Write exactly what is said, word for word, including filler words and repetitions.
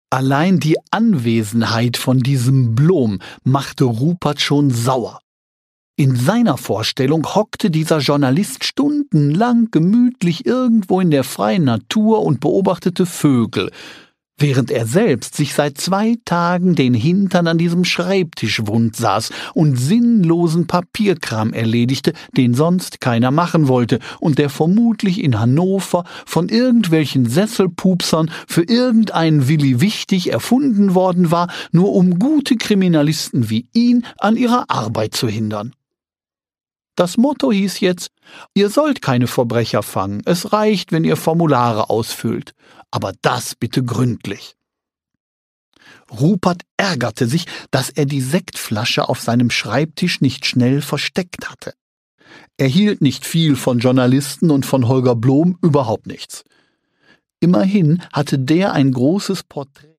Allein die Anwesenheit von diesem Blom machte Rupert schon sauer. In seiner Vorstellung hockte dieser Journalist stundenlang gemütlich irgendwo in der freien Natur und beobachtete Vögel, während er selbst sich seit zwei Tagen den Hintern an diesem Schreibtisch wund saß und sinnlosen Papierkram erledigte, den sonst keiner machen wollte und der vermutlich in Hannover von irgendwelchen Sesselpupsern für irgendeinen Willi Wichtig erfunden worden war, nur um gute Kriminalisten wie ihn an ihrer Arbeit zu hindern. Das Motto hieß jetzt: Ihr sollt keine Verbrecher fangen, es reicht, wenn ihr Formulare ausfüllt, aber das bitte gründlich. Rupert ärgerte sich, dass er die Sektflasche auf seinem Schreibtisch nicht schnell versteckt hatte. Er hielt nicht viel von Journalisten und von Holger Blom überhaupt nichts. Immerhin hatte der ein großes Porträt